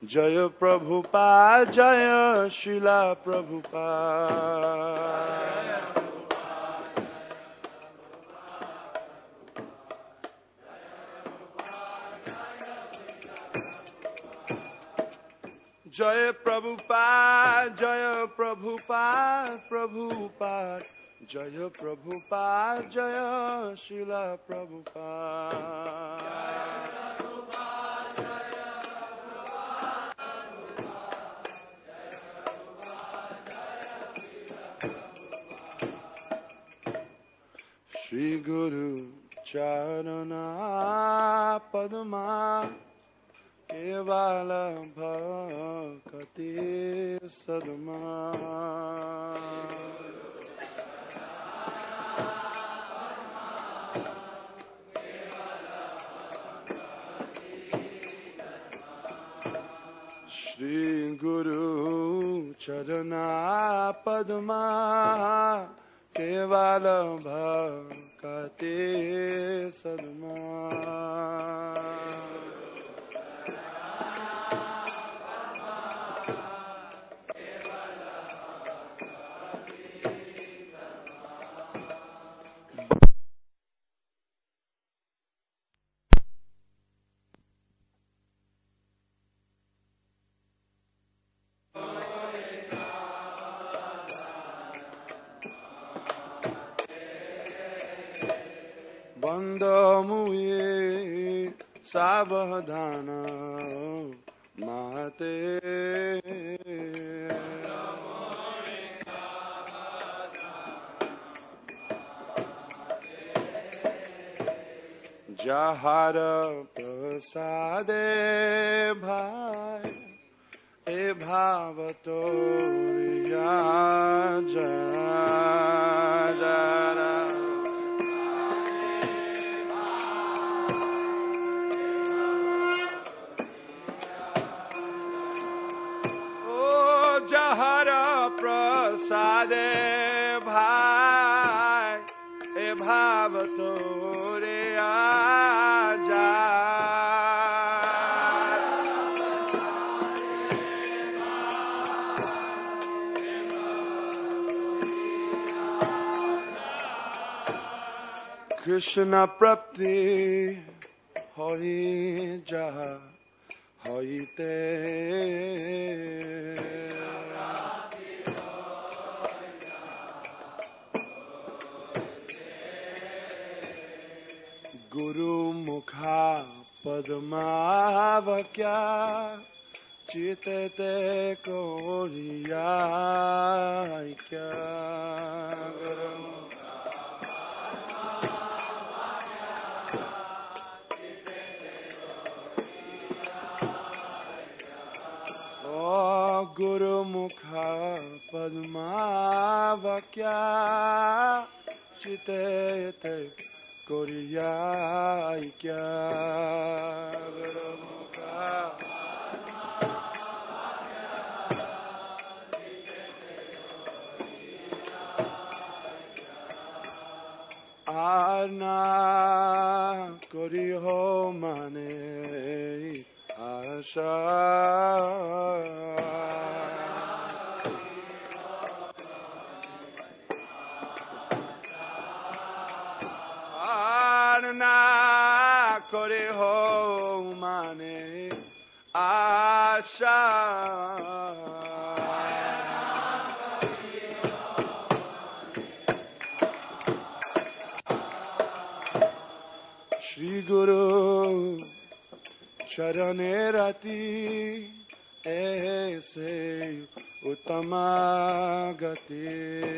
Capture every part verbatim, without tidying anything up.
जय प्रभुपाद जय शिला प्रभुपाद। जय प्रभुपाद जय प्रभुपाद प्रभुपाद जय प्रभुपाद जय शिला प्रभुपाद। श्री गुरु चरणा पद्मा केवल भक्ति सद्मा। श्री गुरु चरणा पद्मा केवल भक्ति सद्मा। बंदमुए सावधान माते। जहार प्रसादे भाई ए भाव तो या जरा जरा। जहर प्रसादे भाई ए भाव तोरे आजा। कृष्ण प्राप्ति होई जहा होईते। गुरु मुखा पद्मावक्या चितते कोरिया क्या। ओ गुरु मुखा पद्मावक्या चितते कोरिया क्या। गुरु मुखा आना करी हो माने आशा। ना करे हो माने आशा। श्री गुरु चरणे रति ऐसे उत्तम गति।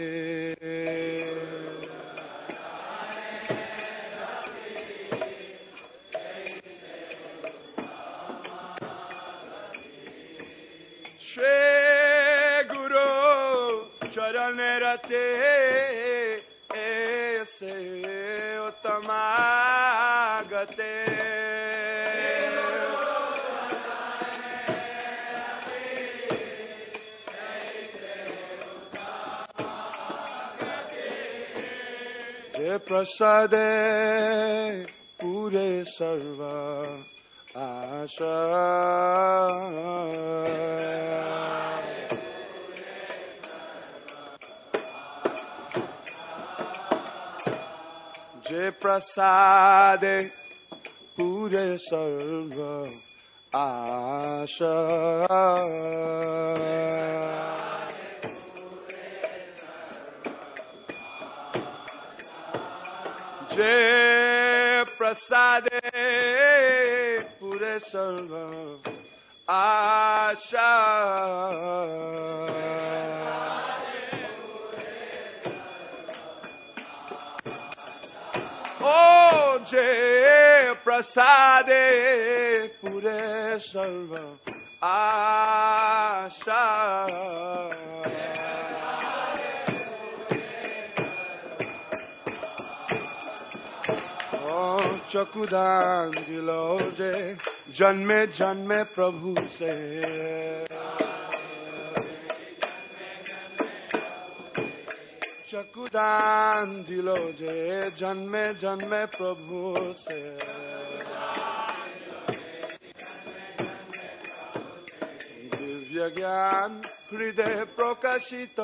चरण रते ऐसे उत्तम गते। जे प्रसादे पूरे सर्व आशा। जे प्रसादे पूरे सर्व आशा जे प्रसादे पूरे सर्व आशा ओ जे प्रसादे पूरे सर्व आशा चकुदान दिलो जे जन्मे जन्मे प्रभु से चकुदान दिलो जे जन्मे जन्मे प्रभु से दिव्य ज्ञान हृदय प्रकाशित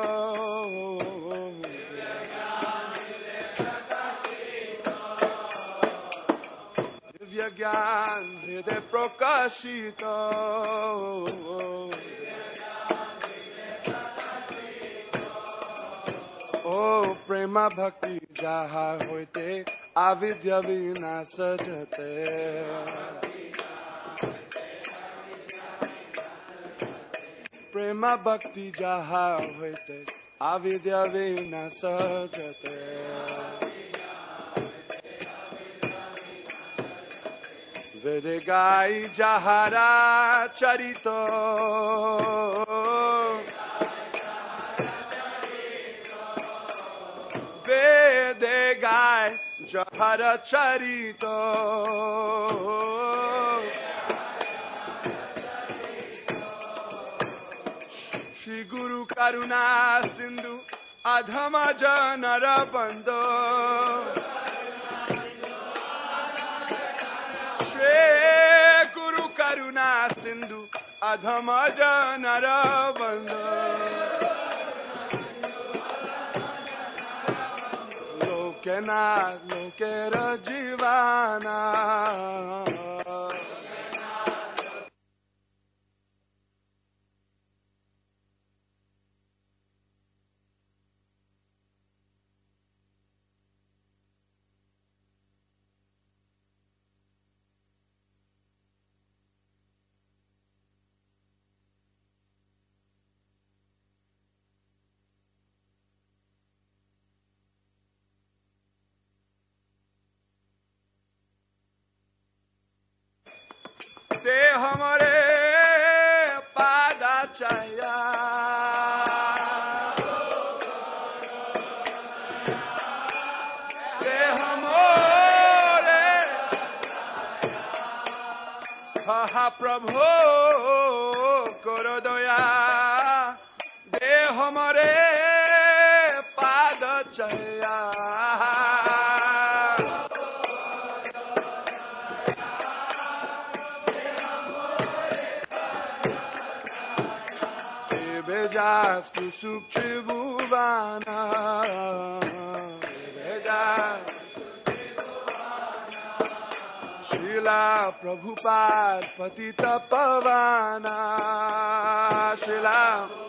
दिव्य ज्ञान हृदय प्रकाशित ओ प्रेमा भक्ति जहा होते अविद्या विनाश जते प्रेमा भक्ति जहा होते अविद्या विनाश जते वेदे गाई जहारा चरितो वेदे गाय जहारा चरितो श्री गुरु करुणा सिंधु अधम जनर बंदो गुरु करुणा सिंधु अधम जनर बंदो लोकेना लोकेर जीवाना ते हमारे पादाचाया ते हमारे हा प्रभु करो दया दे हमारे पादाचाया Vedas kusuk tribuvana Vedas Srila Prabhupada Patita Pavana Srila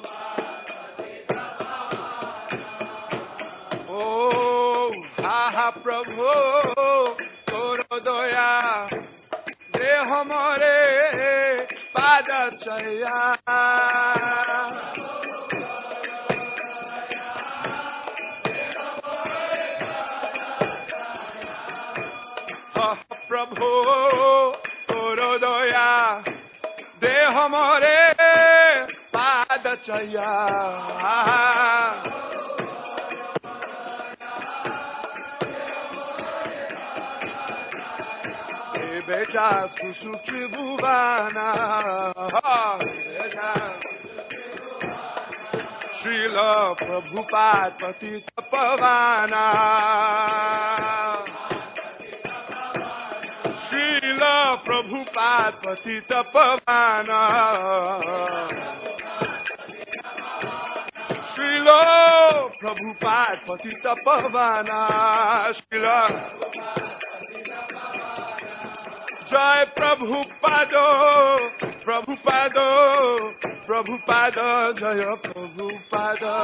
Oh ha ha Prabhu Koro doya De hamare Padachaya प्रभु करो दया दे हमारे पादचया बेटा सुसुख भुवाना श्रील प्रभुपाद पतित पवाना प्रभुपाद पतित पवाना श्रीलो प्रभु Prabhupada Patita Pavana Shila Jai Prabhupada Prabhupada Prabhupada Jaya Prabhupada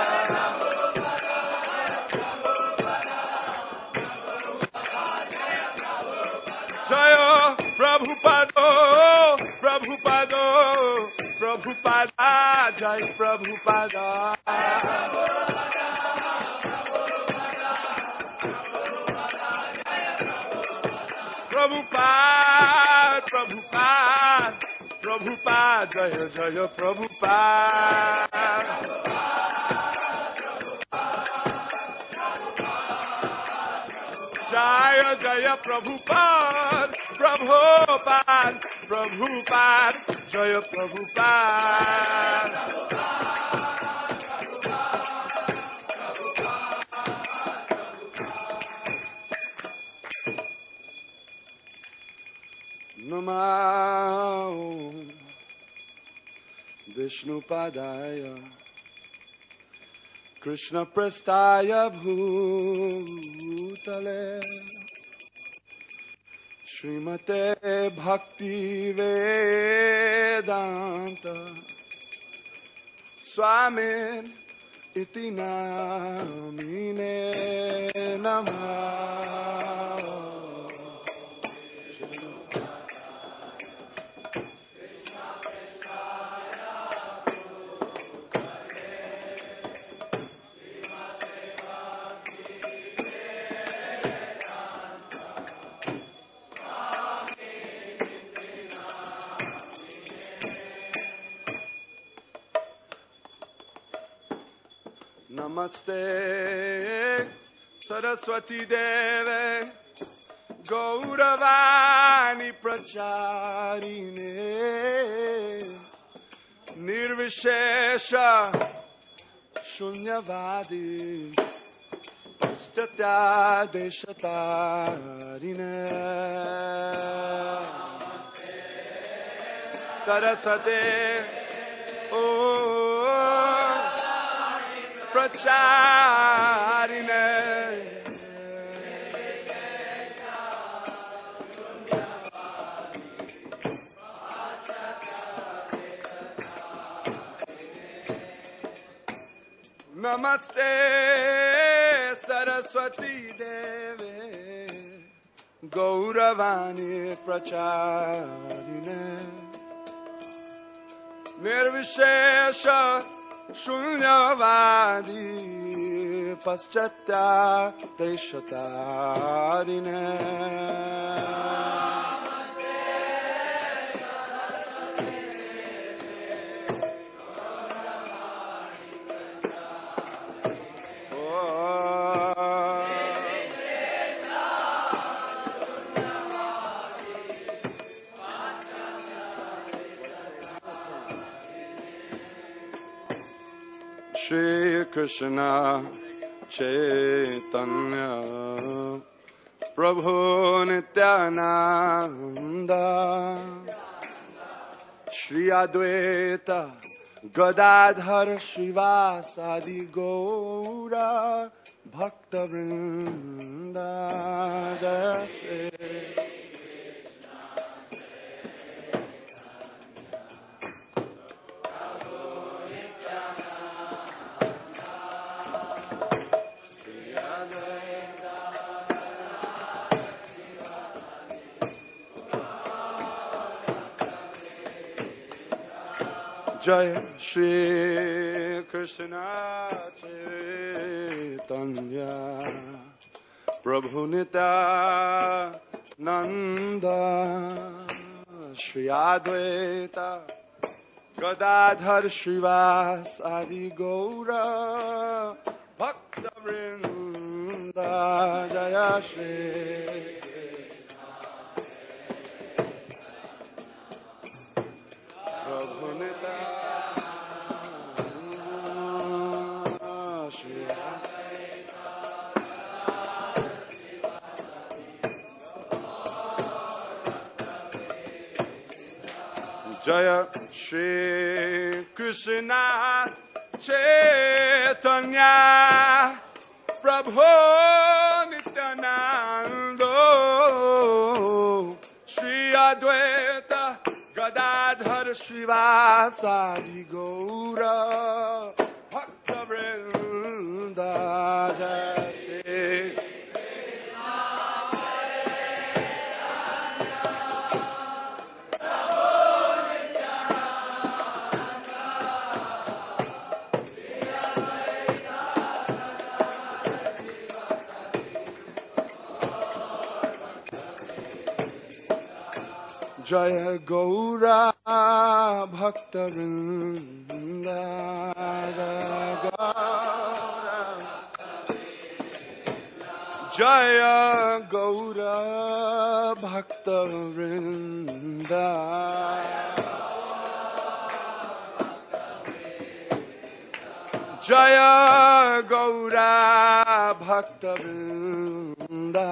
Jaya Prabhupada Prabhupada Prabhupada Jai Prabhupada Prabhupada Prabhupada Prabhupada Jaya Jaya Prabhupada Jaya Jaya Prabhupada Prabhupada Prabhupada Jaya Prabhupada Namo Vishnupadaya Krishna Prastaya Bhutale Srimate Bhakti Vedanta Swamin Iti Namine Namah Namaste Saraswati Deve Gauravani Pracharine Nirvishesha Shunyavadi Paschatya Deshatarine Saraswati Oh Pracharine Namaste Saraswati Deve Gauravani Pracharine Nirvishesha Shunyavadi Paschatya Deshatarine Shri Krishna Chaitanya Prabhu Nityananda Shri Advaita Gadadhar Srivasadi Gaura Bhakta Vrinda Jaya Jai Shri Krishna Chaitanya Prabhu Nityananda Shri Advaita Gadadhar Srivasadi Gaura Bhakta Vrinda Jaya Shri Prabhu Nityananda Jaya Shri Krishna Chaitanya Prabhu Nityanando Shri Advaita Gadadhar Srivasadi Gaura Bhakta Vrinda Jai Jaya Gaura Bhakta Vrinda Jaya Gaura Bhakta Vrinda Jaya Gaura Bhakta Vrinda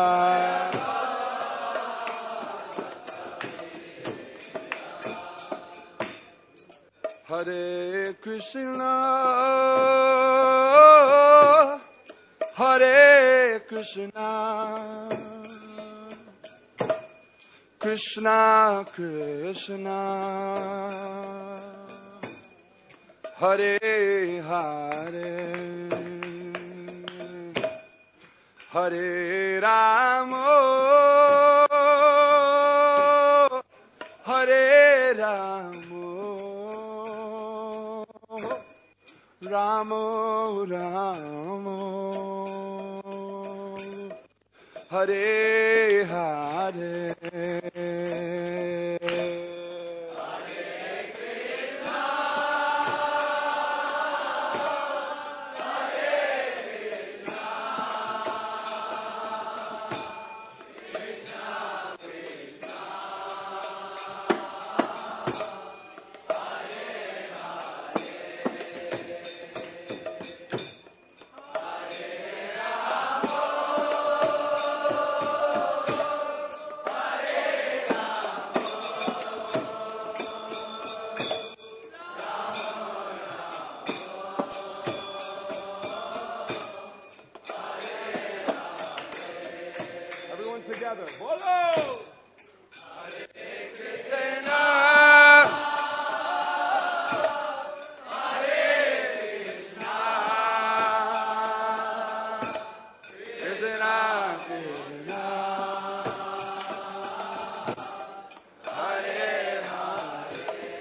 Hare Krishna, Hare Krishna, Krishna Krishna, Hare Hare, Hare Rama, Hare Rama. Ramo Ramo Hare Hare together. Bolo! Hare Krishna, Hare Krishna, Krishna Krishna, Hare Hare,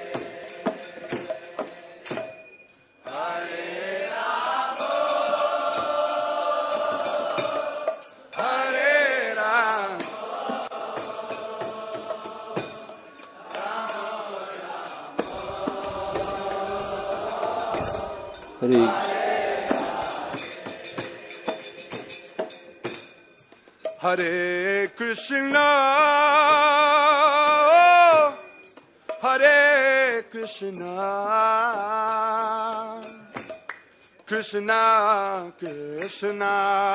Hare Rama, Hare Rama. Hare Hare Krishna, Hare Krishna, Krishna Krishna,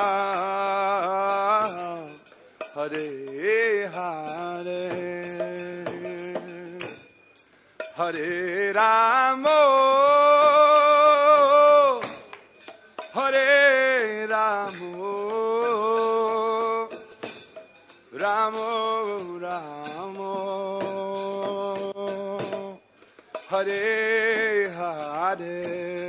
Hare Hare, Hare Rama, Hare Rama, Ramo Ramo, Hare Hare.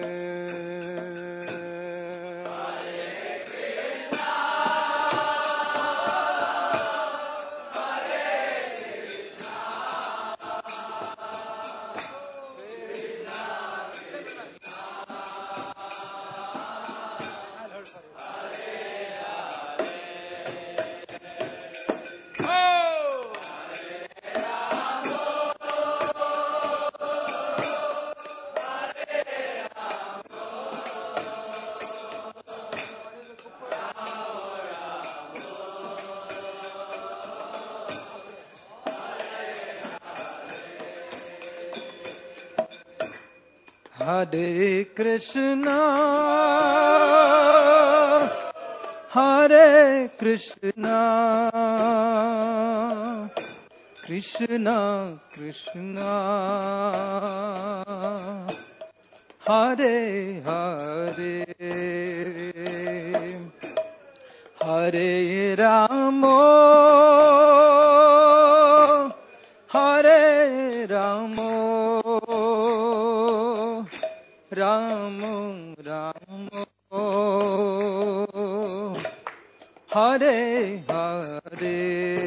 Hare Krishna, Hare Krishna, Krishna Krishna, Hare Hare Hare Ramo Hare Ramo Ramo Ramo Hare Hare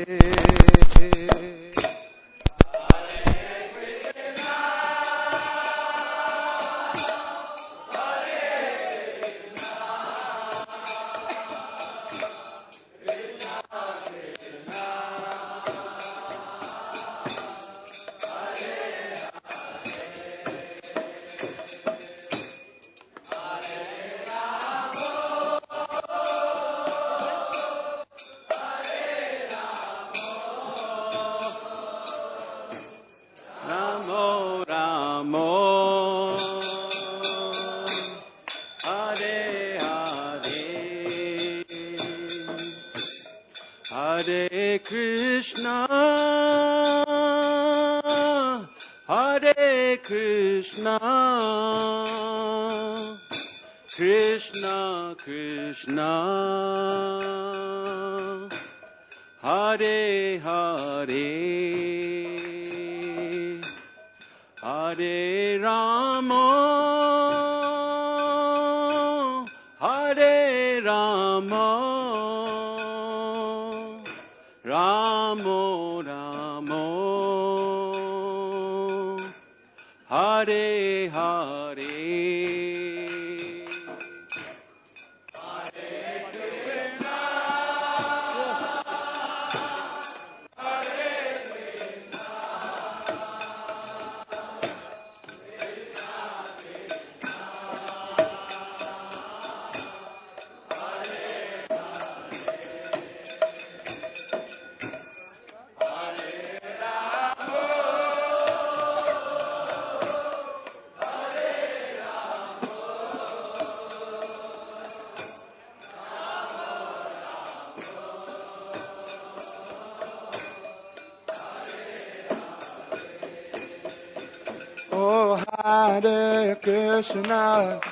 Hare Krishna,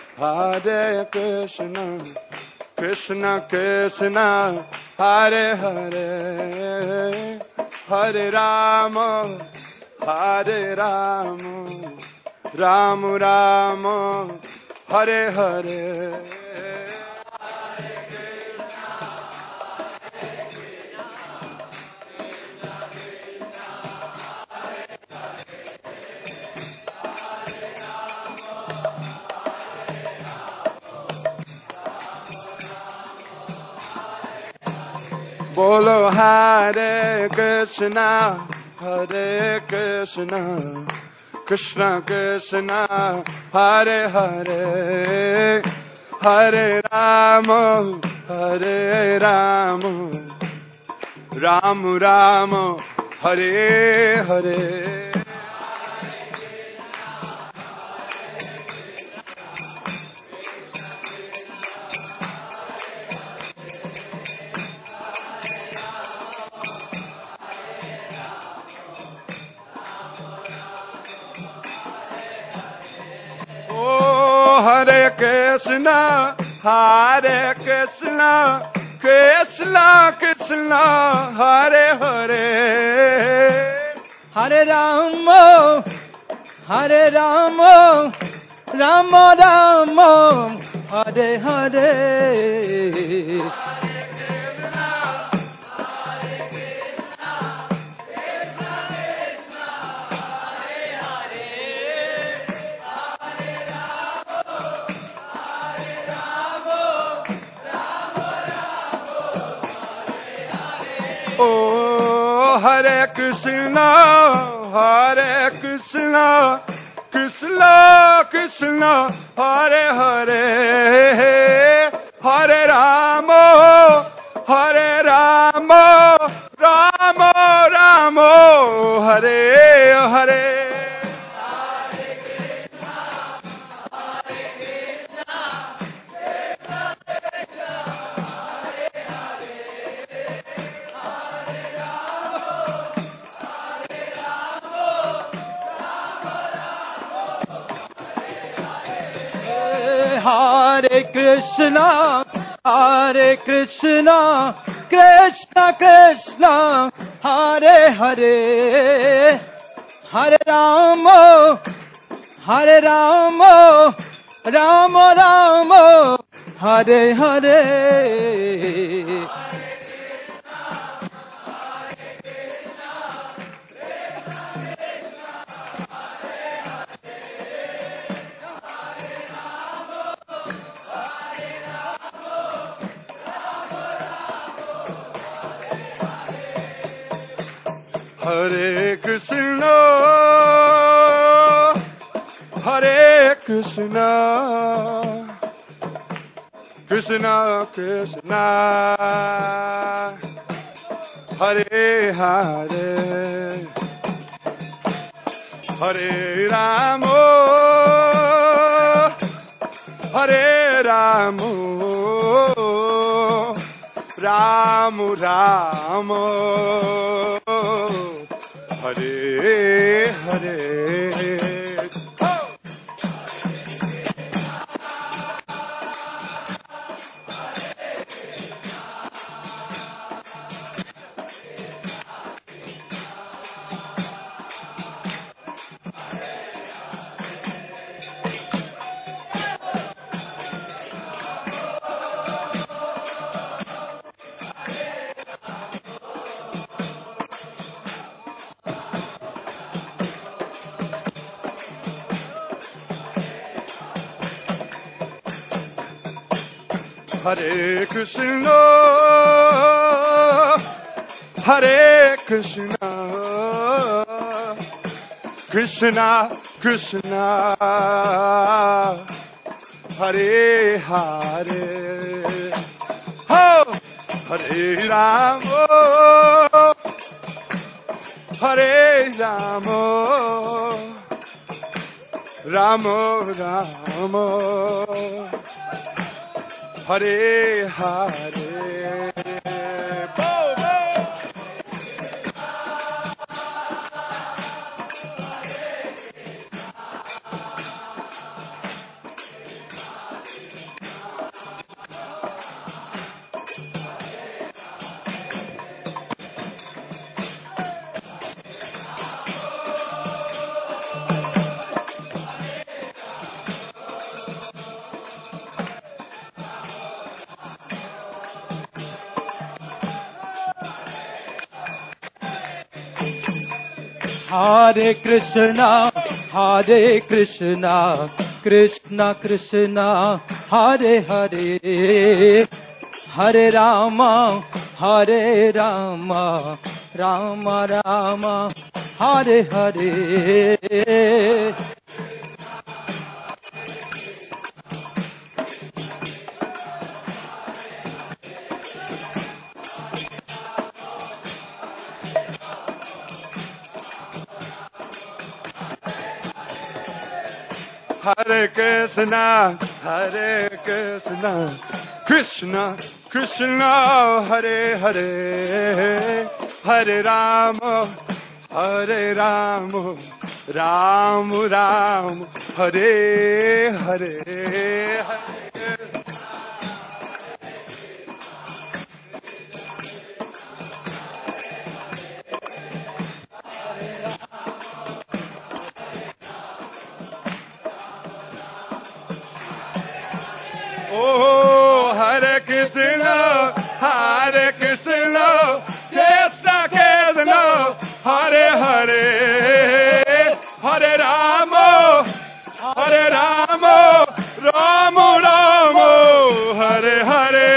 Hare Krishna, Krishna Krishna, Hare Hare, Hare Rama, Hare Rama, Rama Rama, Hare Hare. Bolo Hare Krishna, Hare Krishna, Krishna Krishna, Hare Hare, Hare Rama, Hare Rama, Rama Rama, Hare Hare. Hare Krishna, Hare Krishna, Krishna Krishna, Hare Hare, Hare Rama, Hare Rama, Rama Rama, Hare Hare. Oh, Hare Krishna, Hare Krishna, Krishna Krishna, Hare Hare, Hare Rama, Hare Rama, Rama Rama, Hare Hare. Hare Krishna, Hare Krishna, Krishna Krishna, Hare Hare, Hare Rama, Hare Rama, Rama Rama, Hare Hare. Hare Krishna, Hare Krishna, Krishna Krishna, Hare Hare, Hare Rama, Hare Rama, Rama Rama, Hare Hare. Hare Krishna, Hare Krishna, Krishna Krishna, Hare Hare, oh, Hare Rama, Hare Rama, Rama Rama, Hare Hare. Bo, bo. Hare Krishna, Hare Krishna, Krishna Krishna, Hare Hare, Hare Rama, Hare Rama, Rama Rama, Hare Hare. Hare Krishna, Hare Krishna, Krishna Krishna, Hare Hare, Hare Rama, Hare Rama, Rama Rama, Hare Hare, Hare. Oh, Hare Krishna, Hare Krishna, Krishna Krishna, Hare Hare, Hare Rama, Hare Rama, Rama Rama, Hare Hare.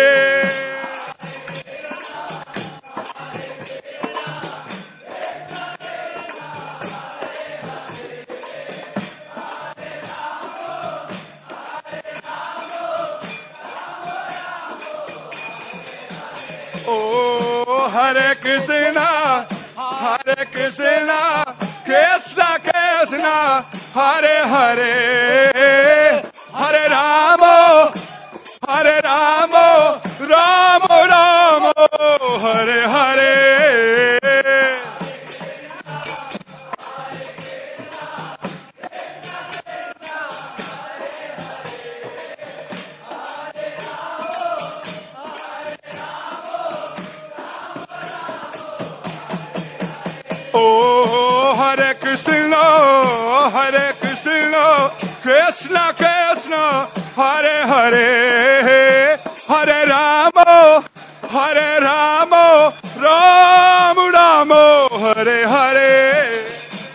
Oh, Hare Krishna, Hare Krishna, Krishna Krishna, Hare Hare, Hare Rama, Hare Rama, Rama Rama, Hare Hare. Oh, Hare Krishna, Hare Krishna, Krishna Krishna, Hare Hare, Hare Rama, Hare Rama, Rama Rama, Hare Hare.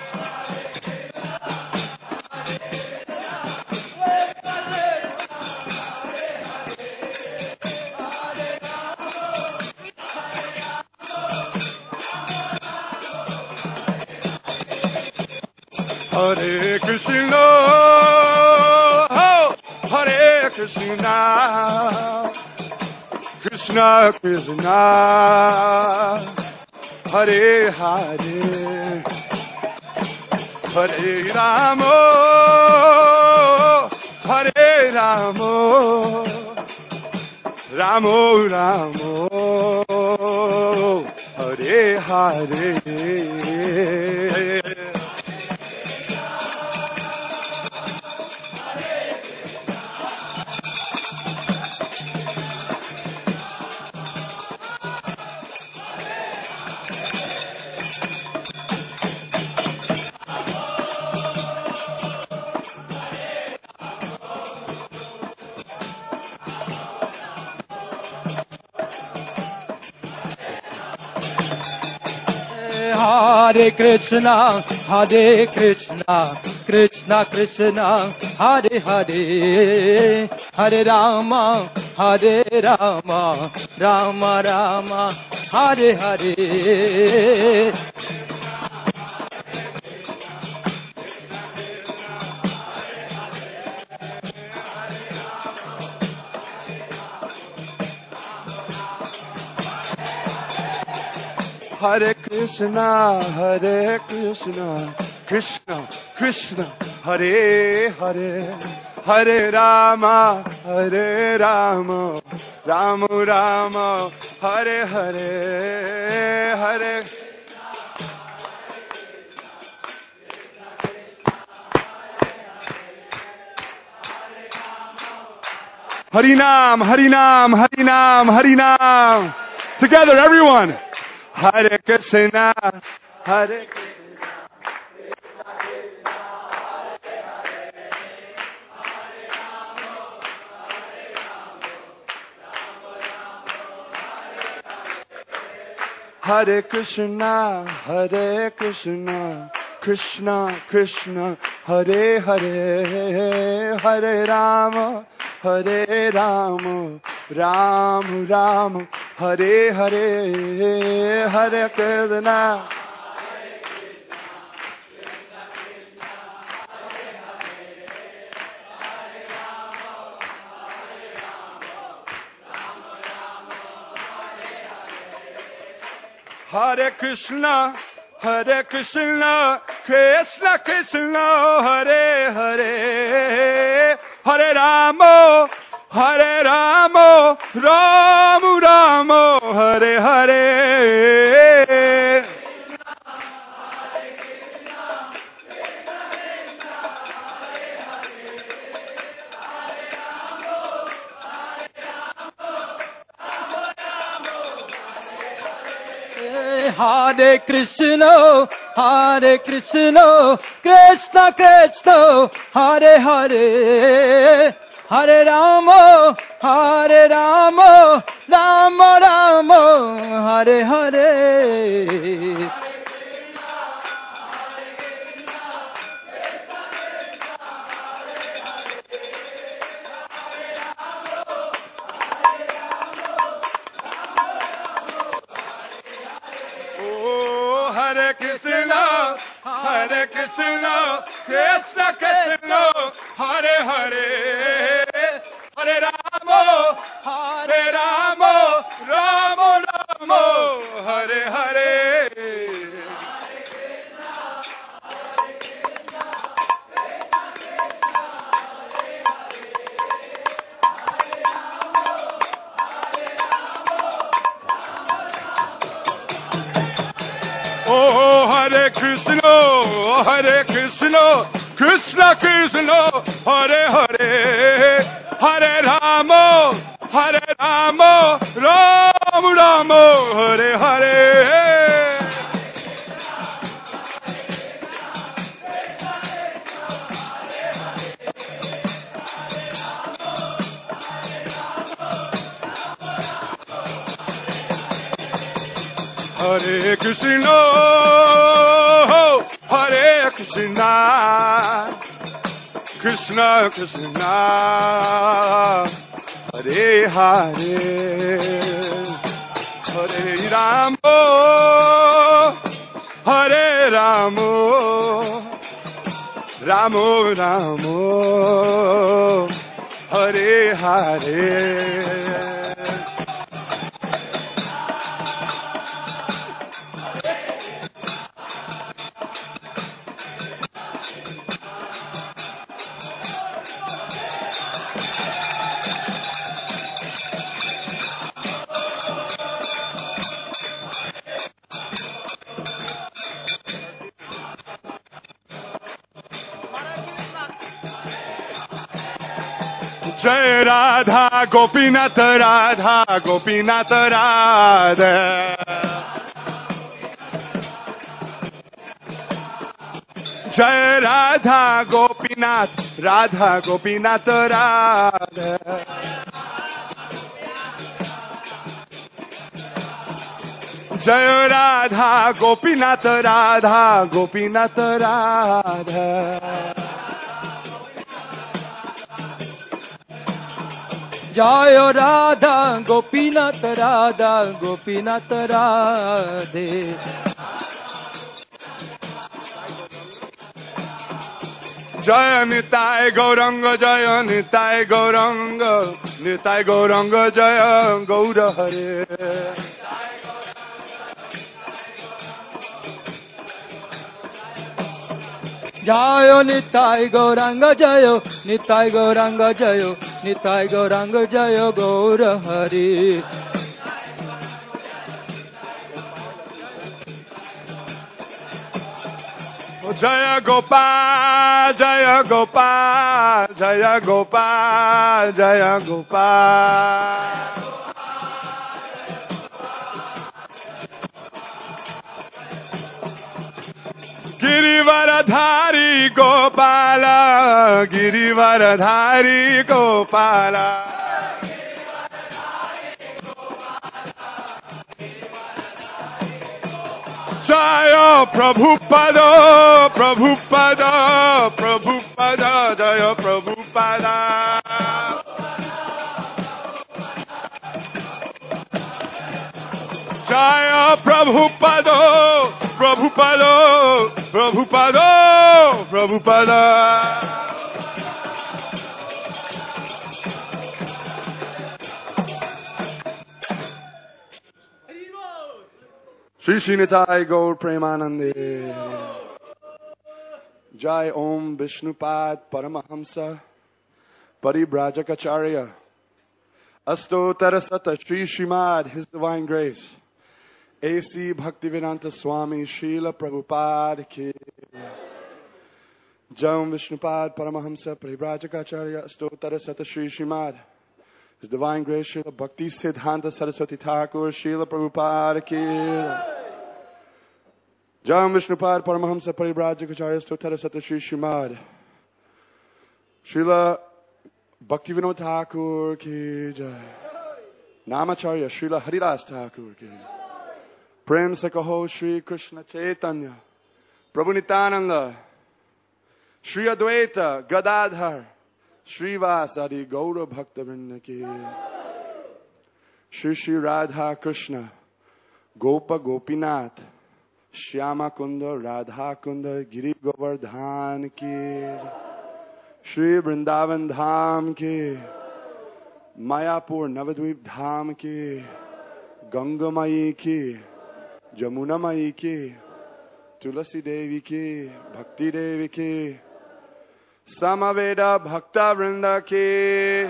Hare Krishna, oh, Hare Krishna, Krishna Krishna, Hare Hare, Hare Rama, Hare Rama, Rama Rama, Hare Hare. Hare Krishna, Hare Krishna, Krishna Krishna, Hare Hare, Hare Rama, Hare Rama, Rama Rama, Hare Hare. Hare Krishna, Hare Krishna, Krishna, Krishna, Hare Hare, Hare Rama, Hare Rama, Rama Rama, Hare Hare, Hare. Harinam, Harinam, Harinam, Harinam. Together, everyone. Hare Krishna, Hare Krishna, Hare Krishna, Hare Krishna, Krishna Krishna, Hare Hare, Hare Rama, Hare Rama, Ram Ram, Hare Hare, Hare Krishna. Hare Krishna, Hare Krishna, Krishna Krishna, Hare Hare, Hare Rama, Hare Rama, Rama Rama, Hare Hare. Hare Krishna, Hare Krishna, Krishna Krishna, Hare Hare, Hare Rama, Hare Rama, Rama Rama, Hare Hare. Hare Krishna, Hare Krishna, Krishna Krishna, Hare Hare, Hare Rama, Hare Rama, Rama Rama, Hare Hare. Oh, Hare Krishna, Hare Krishna, Krishna Krishna, Hare Hare, Hare Rama, Hare Rama, Rama Rama, Hare Hare. Hare Krishna, Hare Krishna, Krishna Krishna, Hare Hare, Hare Rama, Hare Rama, Rama Rama, Hare Hare. Jai Radha Gopinath Radha Gopinath Radha. Jai Radha Gopinath Radha Gopinath Radha. Jai Radha Gopinath Radha Gopinath Radha. Jai Radha Gopinath Radha Gopinath Radhe. Jaya Nitai Gauranga Jaya Nitai Gauranga Nitai Gauranga Jaya Gaura Hare. Jayo Nitai Gauranga Jayo Nitai Gauranga Jayo Nitai Gauranga Jayo Gaura Hari. Jaya Gopal Jaya Gopal Jaya Gopal Jaya Gopal. Girivaradhari Gopala, Girivaradhari Gopala. Jaya Prabhupada, Prabhupada, Prabhupada, Jaya Prabhupada. Jaya Prabhupada, Prabhupada, Prabhupada, Prabhupada. Shri Shri Nitai Gaur Premanande. Jai Om Vishnupad Paramahamsa Paribrajacharya Astotarasata Shri Shrimad, His Divine Grace, A C Bhaktivedanta Swami Srila Prabhupada Ki. Jai Om Vishnupad Paramahamsa Paribrajacharya Astotarasata Shri Shrimad, His Divine Grace Srila Bhakti Siddhanta Saraswati Thakur Srila Prabhupada Ki. Jai Om Vishnupad Paramahamsa Paribrajacharya Astotarasata Shri Shrimad, Srila Bhaktivinoda Thakur Ki Jai. Namacharya Srila Haridas Thakur Ki. Prem se kaho Shri Krishna Chaitanya Prabhu Nityananda Shri Advaita Gadadhar Srivasadi Gaura Bhakta Vrinda Ki. Shri Shri Radha Krishna Gopa Gopinath Shyama Kunda Radha Kunda Giri Govardhan Ki. Shri Vrindavan Dham Ki. Mayapur Navadvip Dham Ki. Gangamayi Ki. Jamuna Mayi Ki. Tulasi Devi Ki. Bhakti Devi Ki. Samaveda Bhakta Vrinda Ki.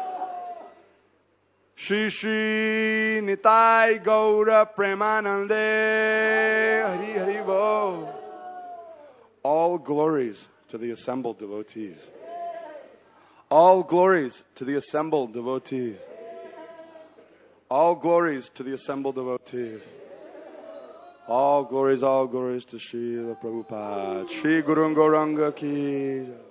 Shri Shri Nitai Gaura Premanande. Hari Hari Bo. All glories to the assembled devotees. All glories to the assembled devotees. All glories to the assembled devotees. All glories, all glories to Srila Prabhupada. Shri Guru Gauranga Ki.